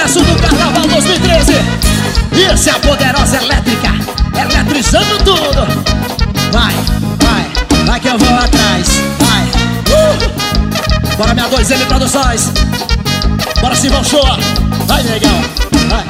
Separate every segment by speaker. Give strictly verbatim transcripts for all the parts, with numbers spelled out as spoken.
Speaker 1: sucesso do Carnaval dois mil e treze. Isso é a poderosa elétrica, eletrizando tudo. Vai, vai, vai que eu vou atrás. Vai, uh! Bora minha dois M Produções. Bora Simão Show. Vai, negão, vai.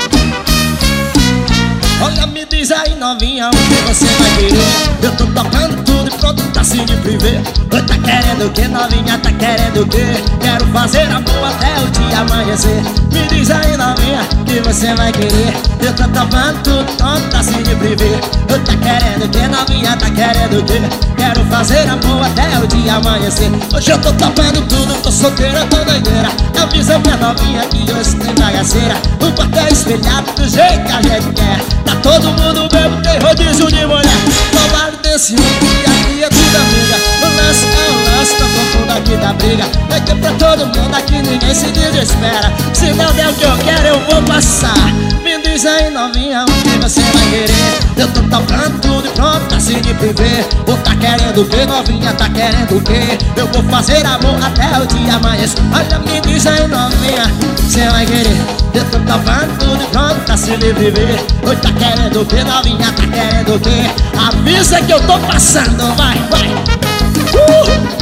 Speaker 1: Olha, me diz aí, novinha, o que você vai querer? Eu tô tocando tudo e pronto pra se de privê. Oi, tá querendo o que, novinha, tá querendo o que? Quero fazer amor até o dia amanhecer. Me diz aí, novinha, o que você vai querer? Eu tô tocando tudo pronto pra se de privê. Oi, tá querendo o que, novinha, tá querendo o que? Quero fazer amor até o dia amanhecer. Hoje eu tô topando tudo, tô solteira, tô doideira. Avisa minha novinha que hoje tem bagaceira. O quarto é espelhado do jeito que a gente quer. Tá todo mundo bebo, tem rodízio de mulher. Não vale desse mundo e aqui é tudo amiga. O lance é o lance, não confunda aqui da briga. Vai ter pra todo mundo, aqui ninguém se desespera. Se não der o que eu quero, eu vou passar. Me diz aí, novinha, o que você vai querer? Eu tô tocando tudo e pronto pra se de privê. Ou tá querendo o que, novinha, tá querendo o que? Eu vou fazer amor até o dia amanhecer. Olha, me diz aí, novinha, você vai querer? Eu tô tocando tudo e pronto pra se de privê. Ou tá querendo o que, novinha, tá querendo o que? Avisa que eu tô passando, vai, vai. Uh!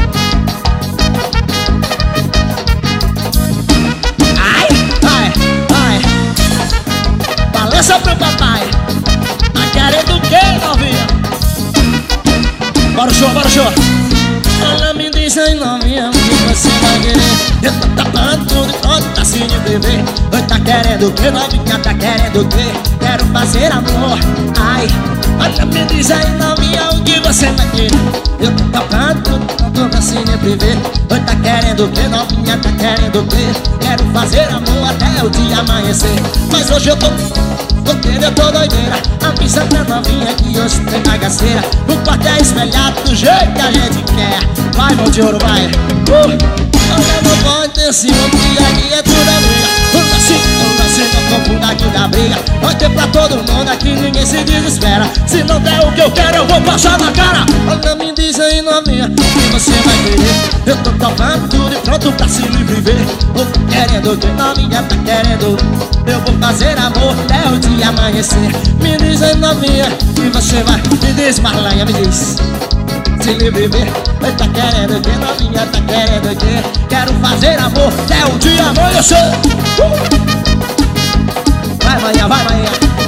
Speaker 1: Balança pro papai. Tá querendo o que, novinha? Bora o show, bora o show. Olha, me diz aí, novinha, o que você vai querer? Eu tô tapando tudo e pronto pra se de beber. Oi, tá querendo o que, novinha, tá querendo o que? Quero fazer amor, ai. Olha, me diz aí, novinha, o que você vai querer? Eu tô tocando tudo pronto pra se de beber. Oi, tá querendo o que, novinha, tá querendo o que? Quero fazer amor até o dia amanhecer. Mas hoje eu tô solteira, eu tô doideira. Avisa pra novinha que hoje tem bagaceira. O quarto é espelhado do jeito que a gente quer. Vai, mão de ouro, vai. uh! Olha, não pode ter ciúme, que aqui é tudo amiga. O lance, o lance, não confunda aqui da briga. Vai ter pra todo mundo, aqui ninguém se desespera. Se não der o que eu quero, eu vou passar na cara. Olha, me diz aí, novinha, o que você vai querer? Eu tô tocando tudo e pronto pra se viver. Ou tá querendo o que, novinha, tá querendo? Eu vou fazer amor até o dia amanhecer. Me diz aí, novinha, que você vai. Me diz, Marlanha, me diz. Se livre ver, eu tá querendo o que, novinha, tá querendo o que? Quero fazer amor até o dia amanhecer. uh! Vai, manhã, vai, manhã.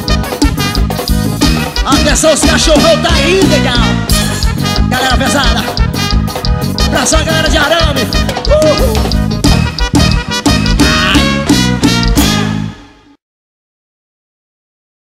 Speaker 1: Atenção, os cachorrão tá aí, legal. Galera pesada. Abração a galera de Arame. Uhul.